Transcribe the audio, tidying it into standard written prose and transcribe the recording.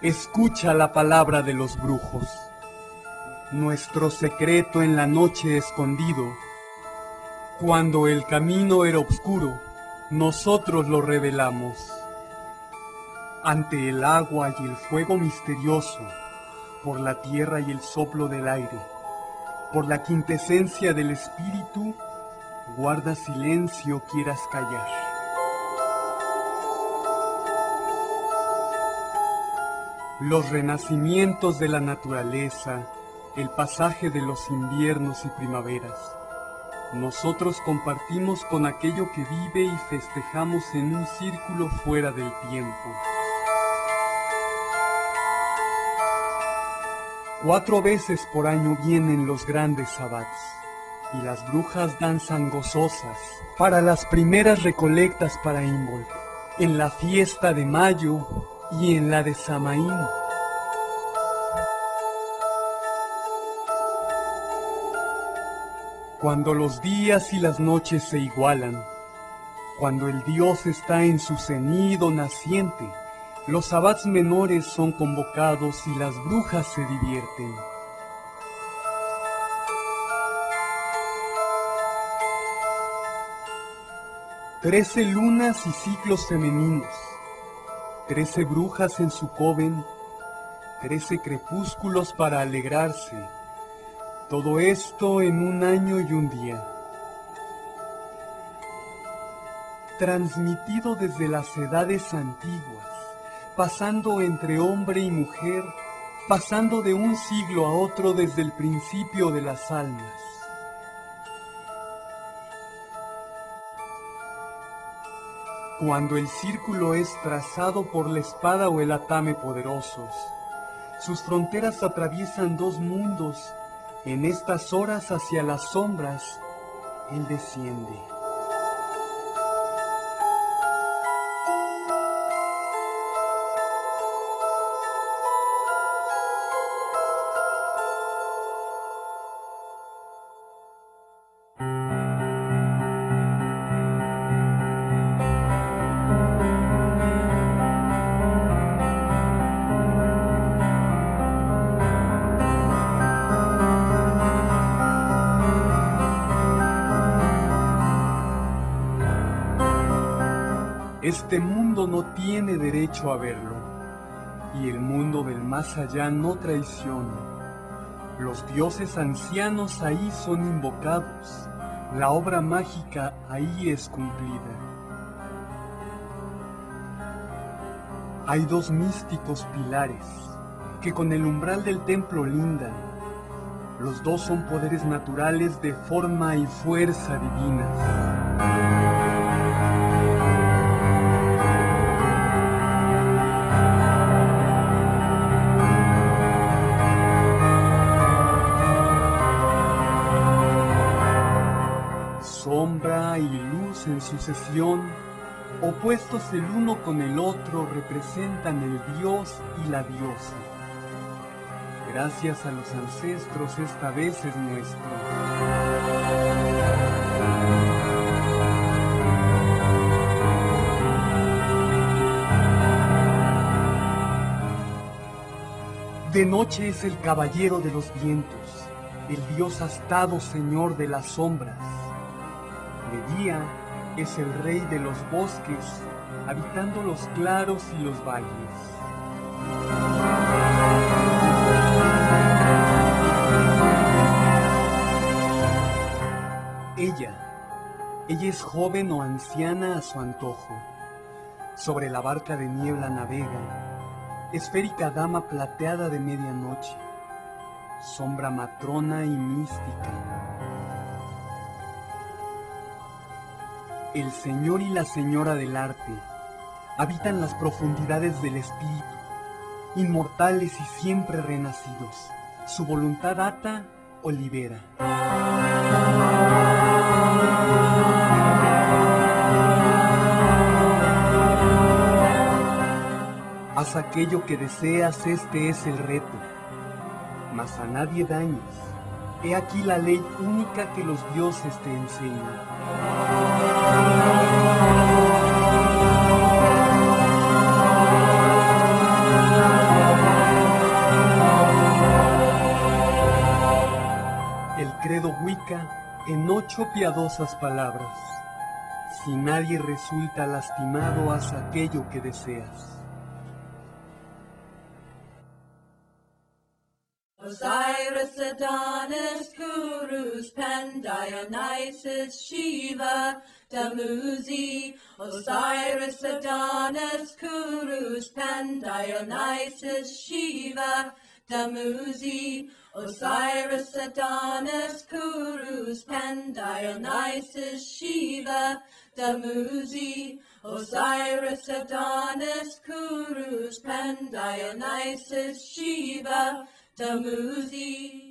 Escucha la palabra de los brujos. Nuestro secreto en la noche escondido. Cuando el camino era oscuro, nosotros lo revelamos. Ante el agua y el fuego misterioso, por la tierra y el soplo del aire, por la quintesencia del espíritu, guarda silencio, quieras callar. Los renacimientos de la naturaleza, el pasaje de los inviernos y primaveras, nosotros compartimos con aquello que vive y festejamos en un círculo fuera del tiempo. 4 veces por año vienen los grandes sabbats, y las brujas danzan gozosas para las primeras recolectas para Imbolc, en la fiesta de mayo y en la de Samaín. Cuando los días y las noches se igualan, cuando el dios está en su cenido naciente, los sabbats menores son convocados y las brujas se divierten. Trece lunas y ciclos femeninos, 13 brujas en su coven, 13 crepúsculos para alegrarse. Todo esto en un año y un día. Transmitido desde las edades antiguas, pasando entre hombre y mujer, pasando de un siglo a otro desde el principio de las almas. Cuando el círculo es trazado por la espada o el atame poderosos, sus fronteras atraviesan 2 mundos. En estas horas hacia las sombras, Él desciende. Este mundo no tiene derecho a verlo, y el mundo del más allá no traiciona. Los dioses ancianos ahí son invocados, la obra mágica ahí es cumplida. Hay 2 místicos pilares que con el umbral del templo lindan. Los 2 son poderes naturales de forma y fuerza divinas. Sombra y luz en sucesión, opuestos el uno con el otro, representan el dios y la diosa. Gracias a los ancestros, esta vez es nuestro. De noche es el caballero de los vientos, el dios astado señor de las sombras. De día es el rey de los bosques, habitando los claros y los valles. Ella es joven o anciana a su antojo. Sobre la barca de niebla navega, esférica dama plateada de medianoche, sombra matrona y mística. El señor y la señora del arte habitan las profundidades del espíritu, inmortales y siempre renacidos. Su voluntad ata o libera. Haz aquello que deseas, este es el reto, mas a nadie dañes. He aquí la ley única que los dioses te enseñan. en 8 piadosas palabras. Si nadie resulta lastimado, haz aquello que deseas. Osiris, Adonis, Kurus, Pan, Dionysus, Shiva, Tamuzi. Osiris, Adonis, Kurus, Pan, Dionysus, Shiva, Tamuzi. Osiris, Adonis, Kurus, Pan, Dionysus, Shiva, Tamuzi. Osiris, Adonis, Kurus, Pan, Dionysus, Shiva, Tamuzi.